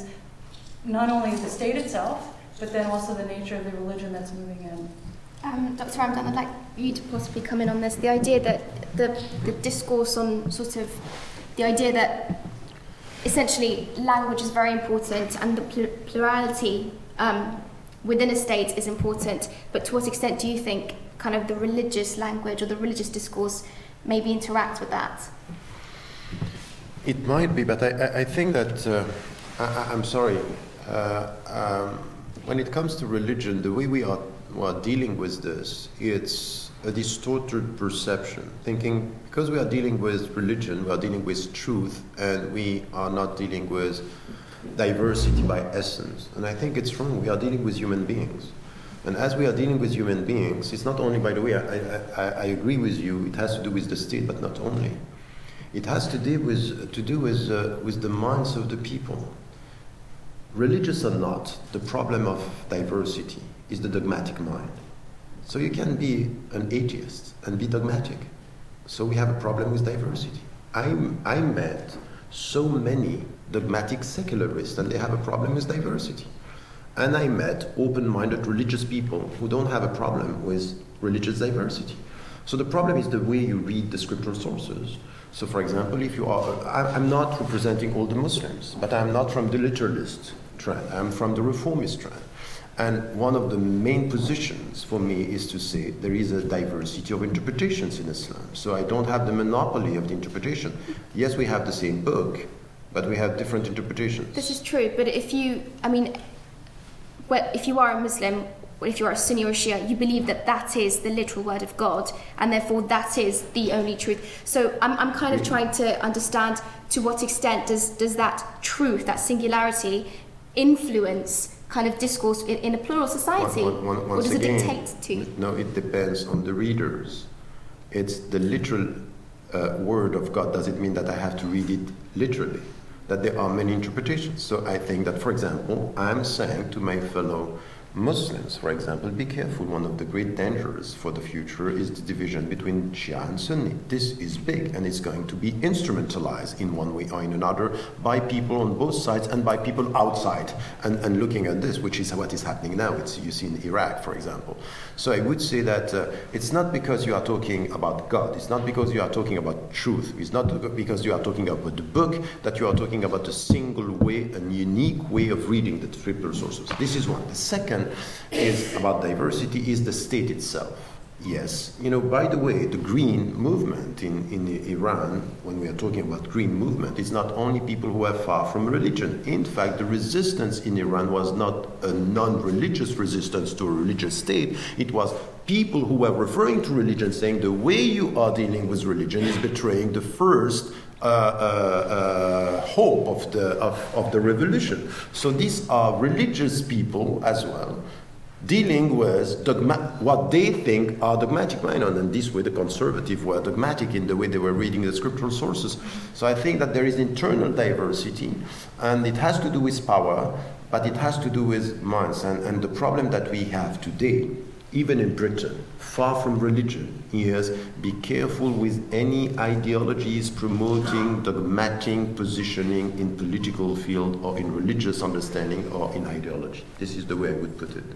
not only the state itself, but then also the nature of the religion that's moving in.
Um, Doctor Ramdan, I'd like you to possibly come in on this. The idea that the, the discourse on sort of the idea that essentially language is very important and the pl- plurality um, within a state is important, but to what extent do you think kind of the religious language or the religious discourse maybe interact with that?
It might be, but I, I think that, uh, I, I'm sorry, uh, um, when it comes to religion, the way we are, we are dealing with this, it's a distorted perception, thinking because we are dealing with religion, we are dealing with truth, and we are not dealing with diversity by essence. And I think it's wrong. We are dealing with human beings. And as we are dealing with human beings, it's not only, by the way, I, I, I agree with you, it has to do with the state, but not only. It has to do with, to do with, uh, with the minds of the people. Religious or not, the problem of diversity is the dogmatic mind. So you can be an atheist and be dogmatic. So we have a problem with diversity. I, I met so many dogmatic secularists and they have a problem with diversity. And I met open-minded religious people who don't have a problem with religious diversity. So the problem is the way you read the scriptural sources. So for example, if you are, I'm not representing all the Muslims, but I'm not from the literalist trend, I'm from the reformist trend. And one of the main positions for me is to say there is a diversity of interpretations in Islam. So I don't have the monopoly of the interpretation. Yes, we have the same book, but we have different interpretations.
This is true, but if you, I mean, well, if you are a Muslim, or if you are a Sunni or Shia, you believe that that is the literal word of God, and therefore that is the only truth. So I'm, I'm kind of trying to understand to what extent does, does that truth, that singularity, influence kind of discourse in, in a plural society,
one, one,
or does it
again,
dictate to?
No, it depends on the readers. It's the literal uh, word of God. Does it mean that I have to read it literally? That there are many interpretations. So I think that, for example, I'm saying to my fellow Muslims, for example, be careful. One of the great dangers for the future is the division between Shia and Sunni. This is big, and it's going to be instrumentalized in one way or in another by people on both sides and by people outside. And, and looking at this, which is what is happening now, it's, you see in Iraq, for example. So I would say that uh, it's not because you are talking about God, it's not because you are talking about truth, it's not because you are talking about the book that you are talking about a single way, a unique way of reading the triple sources. This is one. The second is about diversity is the state itself. Yes, you know, by the way, the green movement in, in Iran, when we are talking about green movement, it's not only people who are far from religion. In fact, the resistance in Iran was not a non-religious resistance to a religious state. It was people who were referring to religion saying the way you are dealing with religion is betraying the first Uh, uh, uh, hope of the of, of the revolution. So these are religious people as well, dealing with dogma- what they think are dogmatic minors, and this way the conservative were dogmatic in the way they were reading the scriptural sources. So I think that there is internal diversity, and it has to do with power, but it has to do with minds. And, and the problem that we have today, even in Britain, far from religion, is be careful with any ideologies promoting dogmatic positioning in political field or in religious understanding or in ideology. This is the way I would put it.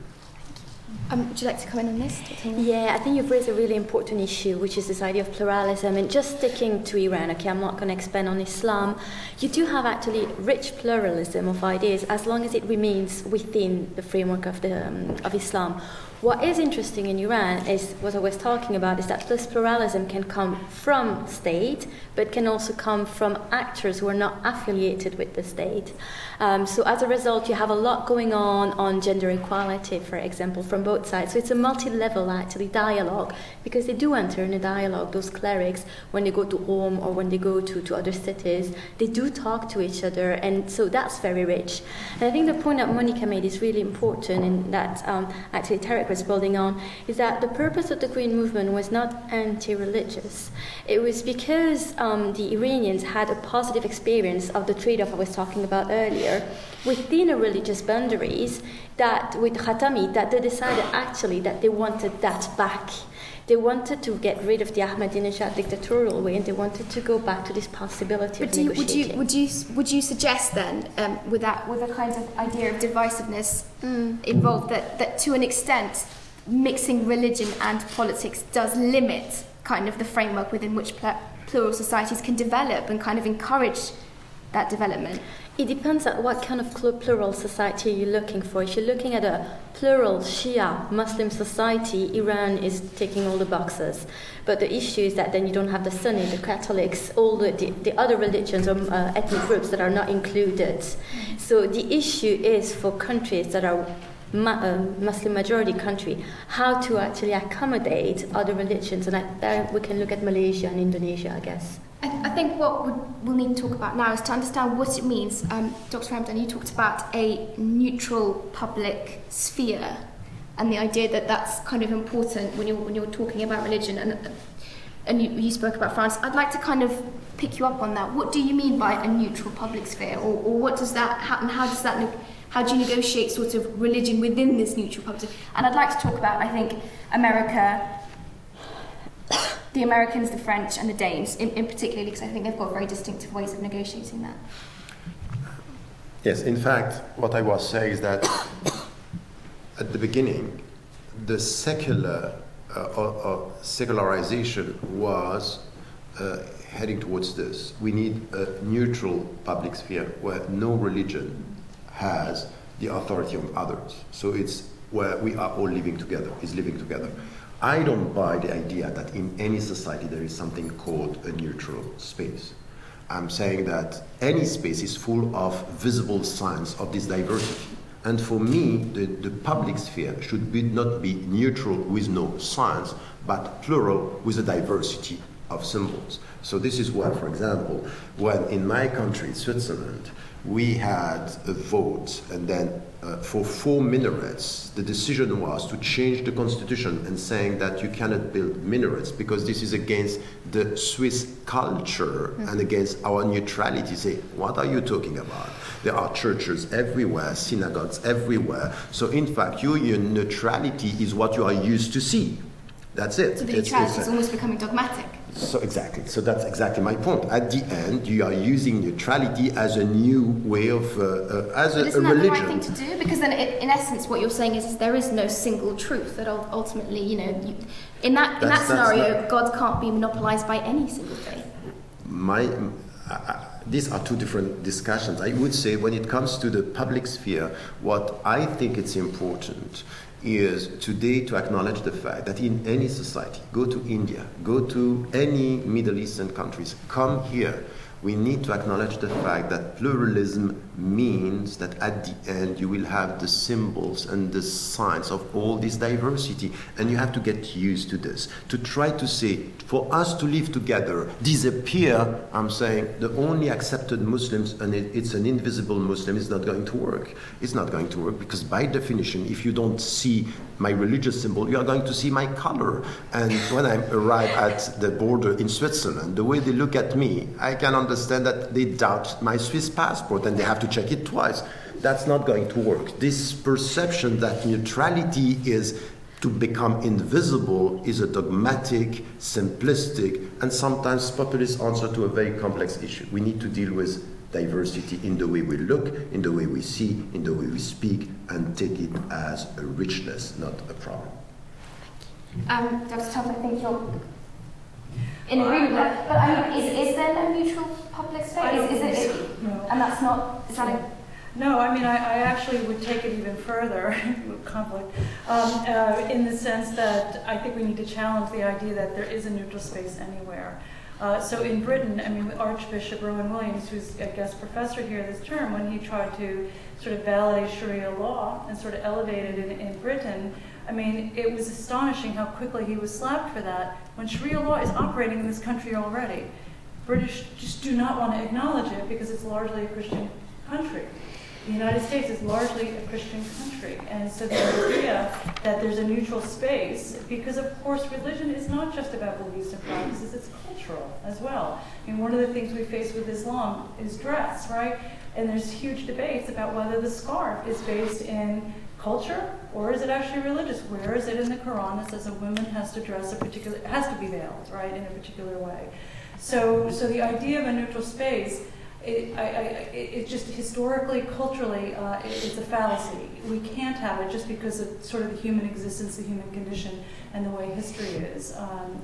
Um, would you like to comment on this?
Yeah, I think you've raised a really important issue, which is this idea of pluralism. And just sticking to Iran, okay, I'm not going to expand on Islam. You do have actually rich pluralism of ideas as long as it remains within the framework of the um, of Islam. What is interesting in Iran is what I was talking about is that this pluralism can come from state, but can also come from actors who are not affiliated with the state. Um, so as a result, you have a lot going on on gender equality, for example, from both sides. So it's a multi-level, actually, dialogue, because they do enter in a dialogue. Those clerics, when they go to Qom or when they go to, to other cities, they do talk to each other, and so that's very rich. And I think the point that Monica made is really important, and that um, actually Tarek was building on, is that the purpose of the Green Movement was not anti-religious. It was because um, the Iranians had a positive experience of the trade-off I was talking about earlier within a religious boundaries, that with Khatami, that they decided actually that they wanted that back. They wanted to get rid of the Ahmadinejad dictatorial way, and they wanted to go back to this possibility
but
of
do you,
negotiating.
would you would you would you suggest then, um, with that with a kind of idea of divisiveness mm. involved, that that to an extent mixing religion and politics does limit kind of the framework within which pl- plural societies can develop and kind of encourage that development?
It depends on what kind of plural society you're looking for. If you're looking at a plural Shia Muslim society, Iran is ticking all the boxes. But the issue is that then you don't have the Sunni, the Catholics, all the, the, the other religions or uh, ethnic groups that are not included. So the issue is for countries that are Ma- uh, Muslim majority country, how to actually accommodate other religions. And I, there we can look at Malaysia and Indonesia, I guess.
I, I think what we'll, we'll need to talk about now is to understand what it means. Um, Doctor Hamdan, you talked about a neutral public sphere and the idea that that's kind of important when you're, when you're talking about religion. And, and you, you spoke about France. I'd like to kind of pick you up on that. What do you mean by a neutral public sphere? Or, or what does that, how, and how does that look? How do you negotiate sort of religion within this neutral public sphere? And I'd like to talk about, I think, America, the Americans, the French, and the Danes, in, in particular, because I think they've got very distinctive ways of negotiating that.
Yes, in fact, what I was saying is that at the beginning, the secular uh, or, or secularization was uh, heading towards this. We need a neutral public sphere where no religion has the authority of others. So it's where we are all living together, is living together. I don't buy the idea that in any society there is something called a neutral space. I'm saying that any space is full of visible signs of this diversity. And for me, the, the public sphere should be, not be neutral with no signs, but plural with a diversity of symbols. So this is where, for example, when in my country, Switzerland, we had a vote, and then uh, for four minarets, the decision was to change the constitution and saying that you cannot build minarets because this is against the Swiss culture mm-hmm. and against our neutrality. Say, what are you talking about? There are churches everywhere, synagogues everywhere. So in fact, your, your neutrality is what you are used to see. That's it.
So the neutrality is almost becoming dogmatic.
So exactly. So that's exactly my point. At the end, you are using neutrality as a new way of, uh, uh, as a,
isn't
a
that
religion.
the right thing to do? Because then, it, in essence, what you're saying is, is there is no single truth. That ultimately, you know, you, in that in
that's,
that scenario,
not,
God can't be monopolized by any single faith.
My. Uh, these are two different discussions. I would say when it comes to the public sphere, what I think it's important is today to acknowledge the fact that in any society, go to India, go to any Middle Eastern countries, come here, we need to acknowledge the fact that pluralism means that at the end you will have the symbols and the signs of all this diversity, and you have to get used to this. To try to say, for us to live together, disappear, I'm saying the only accepted Muslims, and it, it's an invisible Muslim, is not going to work. It's not going to work because by definition, if you don't see my religious symbol, you are going to see my color. And when I arrive at the border in Switzerland, the way they look at me, I can understand that they doubt my Swiss passport and they have to check it twice. That's not going to work. This perception that neutrality is to become invisible is a dogmatic, simplistic, and sometimes populist answer to a very complex issue. We need to deal with diversity in the way we look, in the way we see, in the way we speak, and take it as a richness, not a problem.
Um, Doctor Tubbs, I think you're in agreement with that. But I mean, is, is there no neutral public space? Is, is it, it,
no.
And that's not, is that a...
No, I mean, I, I actually would take it even further, with conflict, um, uh, in the sense that I think we need to challenge the idea that there is a neutral space anywhere. Uh, so in Britain, I mean, Archbishop Rowan Williams, who's a guest professor here this term, when he tried to sort of validate Sharia law and sort of elevate it in, in Britain, I mean, it was astonishing how quickly he was slapped for that when Sharia law is operating in this country already. British just do not want to acknowledge it because it's largely a Christian country. The United States is largely a Christian country, and so the idea that there's a neutral space, because of course religion is not just about beliefs and practices, it's cultural as well. I mean, one of the things we face with Islam is dress, right? And there's huge debates about whether the scarf is based in culture or is it actually religious? Where is it in the Quran that says a woman has to dress a particular, has to be veiled, right, in a particular way? So, so the idea of a neutral space, It, I, I, it just historically, culturally, uh, it, it's a fallacy. We can't have it just because of sort of the human existence, the human condition, and the way history is. Um,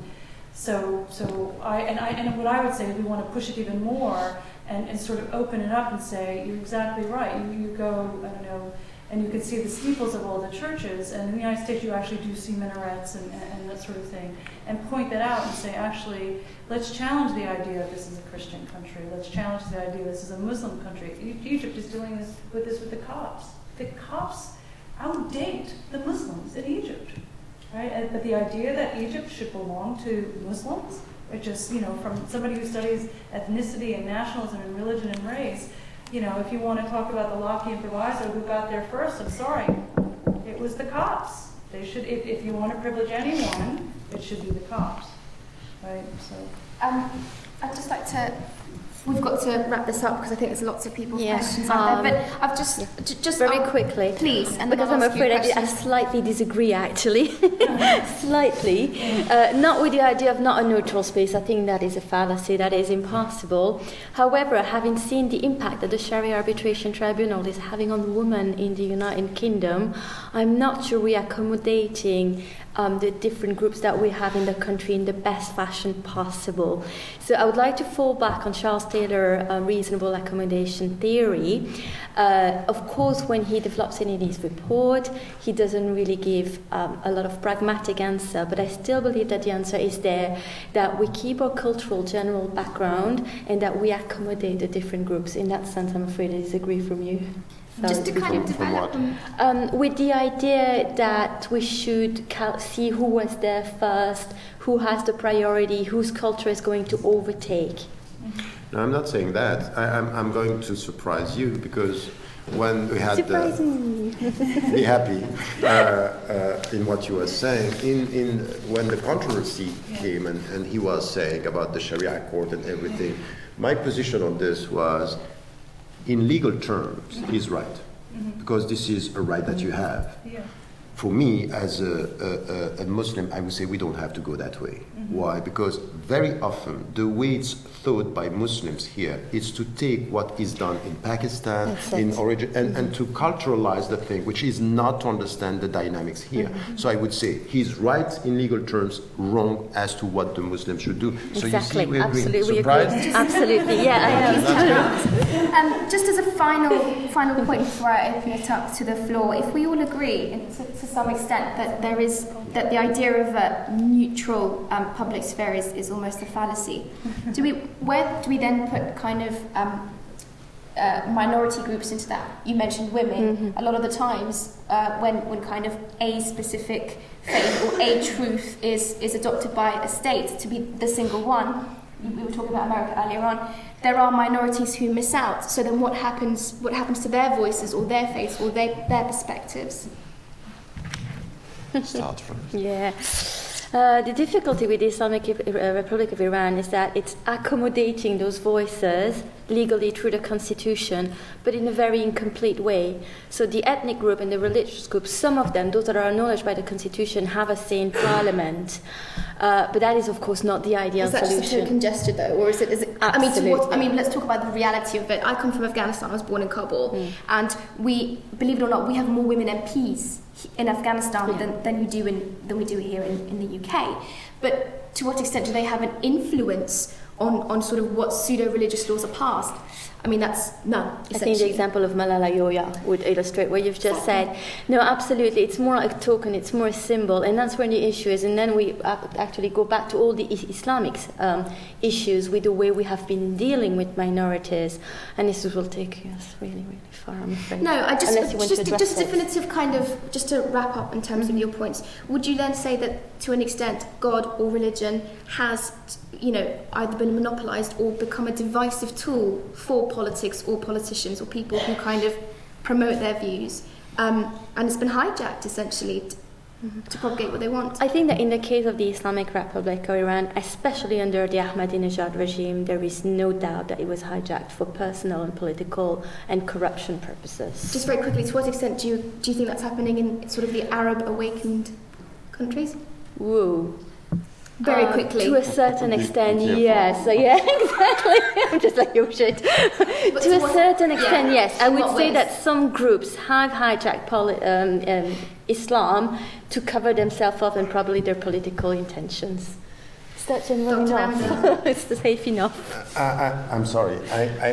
so, so I and I and what I would say is we want to push it even more and, and sort of open it up and say you're exactly right. You, you go, I don't know, and you can see the steeples of all the churches, and in the United States you actually do see minarets and, and, and that sort of thing, and point that out and say, actually, let's challenge the idea that this is a Christian country. Let's challenge the idea this is a Muslim country. Egypt is doing this with this with the Copts. The Copts outdate the Muslims in Egypt, right? And, but the idea that Egypt should belong to Muslims, or just, you know, from somebody who studies ethnicity and nationalism and religion and race, you know, if you want to talk about the Lockean proviso, who got there first, I'm sorry, it was the Copts. They should, if, if you want to privilege anyone, it should be the Copts, right? So,
um, I'd just like to. We've got to wrap this up because I think there's lots of people's
Yeah,
questions out
um,
there. But I've just,
yeah.
j- just
very
I'll,
quickly,
please, and
because
then
I'm
I'll ask you
afraid I, I
questions.
slightly disagree. Actually, slightly, uh, not with the idea of not a neutral space. I think that is a fallacy. That is impossible. However, having seen the impact that the Sharia Arbitration Tribunal is having on women in the United Kingdom, I'm not sure we are accommodating Um, the different groups that we have in the country in the best fashion possible. So I would like to fall back on Charles Taylor's uh, reasonable accommodation theory. Uh, of course, when he develops it in his report, he doesn't really give um, a lot of pragmatic answer, but I still believe that the answer is there, that we keep our cultural general background and that we accommodate the different groups. In that sense, I'm afraid I disagree from you.
Just to kind of
From- from
develop
what?
them.
Um, with the idea that we should cal- see who was there first, who has the priority, whose culture is going to overtake.
No, I'm not saying that. I, I'm, I'm going to surprise you because when we had the,
Surprising.
be happy uh, uh, in what you were saying. In, in when the controversy came and, and he was saying about the Sharia court and everything, my position on this was, in legal terms, he's right, because this is a right that you have.
Yeah.
For me, as a, a, a Muslim, I would say we don't have to go that way. Mm-hmm. Why? Because very often the way it's thought by Muslims here is to take what is done in Pakistan,
That's
in
it.
origin, and, and to culturalize the thing, which is not to understand the dynamics here.
Mm-hmm.
So I would say he's right in legal terms, wrong as to what the Muslims should do. So
Exactly.
you see, we agree.
Absolutely, we
Surprised?
agree. Absolutely, yeah, I am.
Um, just as a final final point before I open it up to the floor, if we all agree, and to, to some extent, that there is that the idea of a neutral um, public sphere is, is almost a fallacy, do we where do we then put kind of um, uh, minority groups into that? You mentioned women.
Mm-hmm.
A lot of the times, uh, when when kind of a specific faith or a truth is is adopted by a state to be the single one. We were talking about America earlier on. There are minorities who miss out. So then, what happens? What happens to their voices, or their faiths, or their their perspectives?
Start first.
Yeah. Uh, the difficulty with the Islamic uh, Republic of Iran is that it's accommodating those voices legally through the constitution, but in a very incomplete way. So the ethnic group and the religious group, some of them, those that are acknowledged by the constitution, have a say in parliament. Uh, but that is, of course, not the ideal
Is that just a
solution.
token gesture, though, or is it? Is it? I mean, to what, I
Absolutely.
mean, let's talk about the reality of it. I come from Afghanistan. I was born in Kabul,
Mm.
and we, believe it or not, we have more women M Ps in Afghanistan
Yeah.
than, than we do in than we do here in, in the U K. But to what extent do they have an influence on, on sort of what pseudo-religious laws are passed? I mean, that's none,
I think the
essentially.
example of Malala Yoya would illustrate what you've just said. No, absolutely. It's more like a token, it's more a symbol, and that's where the issue is. And then we actually go back to all the Islamic um, issues with the way we have been dealing with minorities. And this will take us really, really far, I'm afraid.
No, I just
Unless you want
just
to address
just
it.
definitive kind of just to wrap up in terms
Mm-hmm.
of your points. Would you then say that to an extent God or religion has, you know, either been monopolized or become a divisive tool for politics or politicians or people who kind of promote their views, um, and it's been hijacked essentially t- to propagate what they want?
I think that in the case of the Islamic Republic of Iran, especially under the Ahmadinejad regime, there is no doubt that it was hijacked for personal and political and corruption purposes.
Just very quickly, to what extent do you do you think that's happening in sort of the Arab awakened countries?
Whoa.
Very
Uh,
quickly.
To a certain
Be- be
extent,
careful.
yes. So, yeah, exactly. I'm just like, oh shit.
But
To
to
a
what-
certain extent,
yeah.
yes. I
In
would
what
say
ways?
that some groups have hijacked poli- um, um, Islam to cover themselves up and probably their political intentions. Is that general
Doctor
enough? It's safe enough.
I, I, I'm sorry. I, I,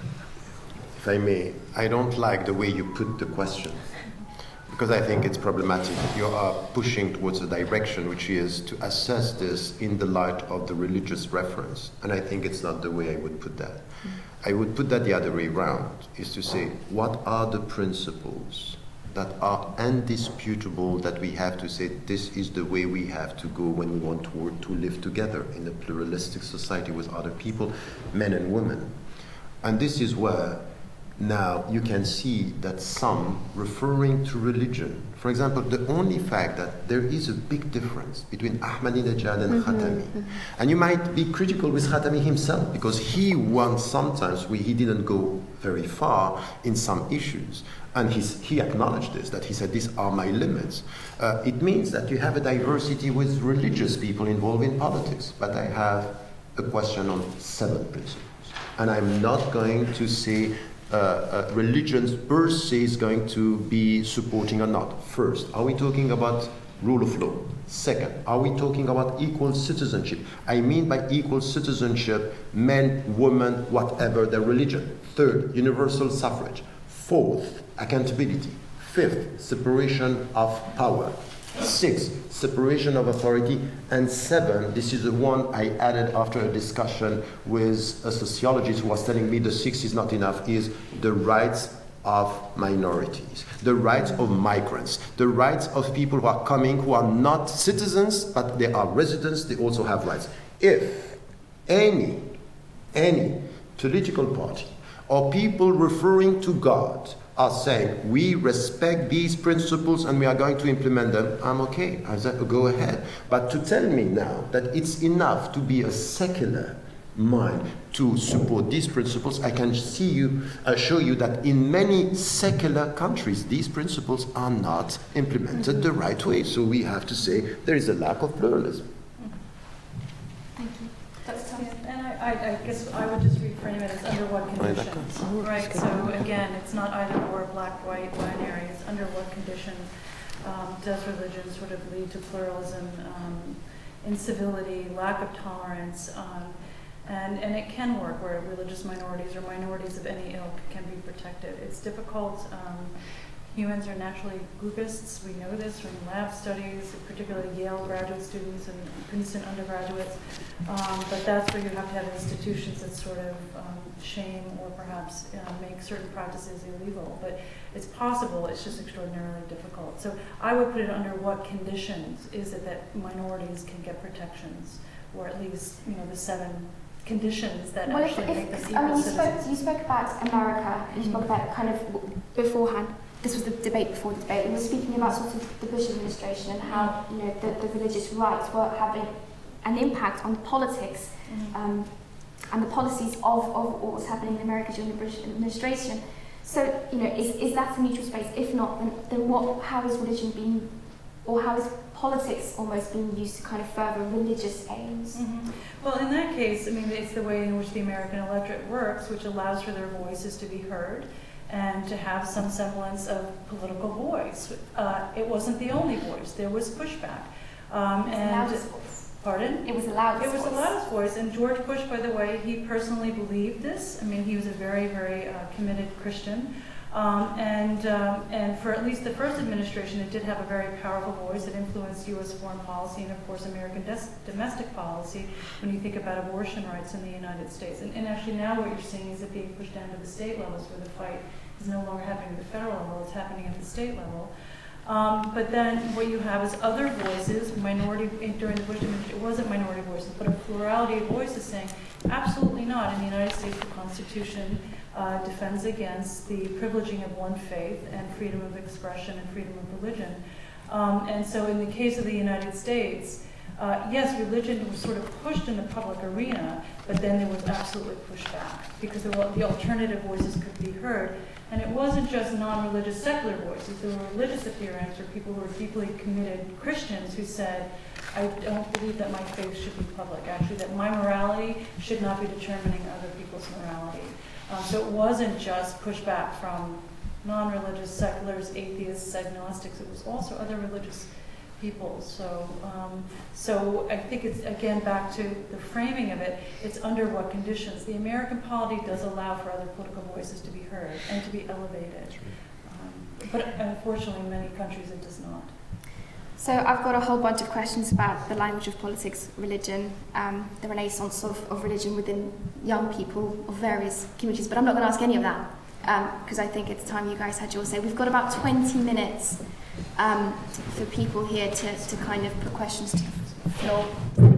if I may, I don't like the way you put the question because I think it's problematic. You are pushing towards a direction which is to assess this in the light of the religious reference, and I think it's not the way I would put that. I would put that the other way around, is to say, what are the principles that are indisputable that we have to say this is the way we have to go when we want to, work, to live together in a pluralistic society with other people, men and women. And this is where now you can see that some referring to religion, for example, the only fact that there is a big difference between Ahmadinejad and
Mm-hmm,
Khatami,
mm-hmm.
and you might be critical with Khatami himself because he once sometimes we, he didn't go very far in some issues. And he's, he acknowledged this, that he said, these are my limits. Uh, it means that you have a diversity with religious people involved in politics. But I have a question on seven principles. And I'm not going to say uh, uh, religions per se is going to be supporting or not. First, are we talking about rule of law? Second, are we talking about equal citizenship? I mean by equal citizenship, men, women, whatever their religion. Third, universal suffrage. Fourth, accountability. Fifth, separation of power. Sixth, separation of authority. And seven, this is the one I added after a discussion with a sociologist who was telling me the six is not enough, is the rights of minorities, the rights of migrants, the rights of people who are coming, who are not citizens, but they are residents, they also have rights. If any, any political party or people referring to God are saying, we respect these principles and we are going to implement them, I'm okay, I said, go ahead. But to tell me now that it's enough to be a secular mind to support these principles, I can see you, uh, show you that in many secular countries, these principles are not implemented the right way. So we have to say there is a lack of pluralism.
Thank you. Doctor Thompson.
And I, I, I guess I would just reframe it as under what conditions, right? So again, it's not either or, black, white, binary. It's under what conditions um, does religion sort of lead to pluralism, um, incivility, lack of tolerance, um, and and it can work where religious minorities or minorities of any ilk can be protected. It's difficult. Um, Humans are naturally groupists. We know this from lab studies, particularly Yale graduate students and Princeton undergraduates. Um, but that's where you have to have institutions that sort of um, shame or perhaps uh, make certain practices illegal. But it's possible, it's just extraordinarily difficult. So I would put it under what conditions is it that minorities can get protections, or at least, you know, the seven conditions that
Well,
actually
if,
make
if,
us
I
equal
mean, you
citizens.
spoke, you spoke about America, and you spoke about kind of w- beforehand. This was the debate before the debate. We were speaking about sort of the Bush administration and how, you know, the, the religious rights were having an impact on politics
Mhm.
um, and the policies of, of what was happening in America during the Bush administration. So, you know, is, is that a neutral space? If not, then, then what? How is religion being, or how is politics almost being used to kind of further religious aims?
Mhm. Well, in that case, I mean, it's the way in which the American electorate works, which allows for their voices to be heard and to have some semblance of political voice. Uh, it wasn't the only voice. There was pushback. Um,
It was the
and
loudest voice.
Pardon?
It was the loudest
It was
voice.
the loudest voice, and George Bush, by the way, he personally believed this. I mean, he was a very, very uh, committed Christian. Um, and um, and for at least the first administration, it did have a very powerful voice. It influenced U S foreign policy and, of course, American des- domestic policy when you think about abortion rights in the United States. And, and actually now what you're seeing is it being pushed down to the state levels, where the fight is no longer happening at the federal level, it's happening at the state level. Um, but then what you have is other voices, minority, during the Bush administration, it wasn't minority voices, but a plurality of voices saying, absolutely not. In the United States, the Constitution uh, defends against the privileging of one faith and freedom of expression and freedom of religion. Um, and so in the case of the United States, uh, yes, religion was sort of pushed in the public arena, but then there was absolutely pushback because there were, the alternative voices could be heard. And it wasn't just non-religious secular voices. There were religious adherents or people who were deeply committed Christians who said, I don't believe that my faith should be public. Actually, that my morality should not be determining other people's morality. Um, so it wasn't just pushback from non-religious seculars, atheists, agnostics. It was also other religious people. So, um, so I think it's, again, back to the framing of it, it's under what conditions. The American polity does allow for other political voices to be heard and to be elevated. Um, but unfortunately, in many countries, it does not.
So I've got a whole bunch of questions about the language of politics, religion, um, the renaissance of, of religion within young people of various communities, but I'm not going to ask any of that because um, I think it's time you guys had your say. We've got about twenty minutes um, for people here to, to kind of put questions to the floor.